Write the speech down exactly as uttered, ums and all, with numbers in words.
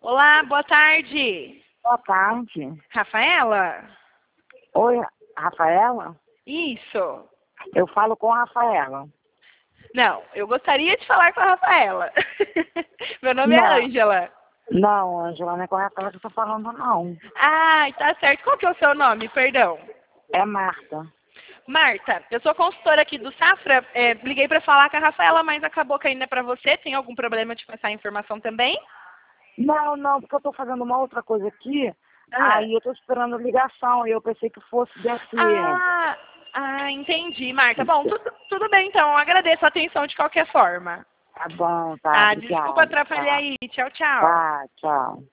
Olá, boa tarde. Boa tarde. Rafaela? Oi, Rafaela? Isso. Eu falo com a Rafaela. Não, eu gostaria de falar com a Rafaela. Meu nome Não. é Ângela. Não, Ângela, não é com a Rafaela que eu tô falando, não. Ah, tá certo. Qual que é o seu nome, perdão? É Marta. Marta, eu sou consultora aqui do Safra. É, liguei para falar com a Rafaela, mas acabou caindo para você. Tem algum problema de passar a informação também? Não, não, porque eu tô fazendo uma outra coisa aqui, Ah, aí eu tô esperando ligação, e eu pensei que fosse desse... ah, ah entendi, Marta. Bom, tudo, tudo bem então. Eu agradeço a atenção de qualquer forma. Tá bom, tá, Tá, desculpa obrigada. atrapalhar Tá, aí. Tchau, tchau. tá, tchau.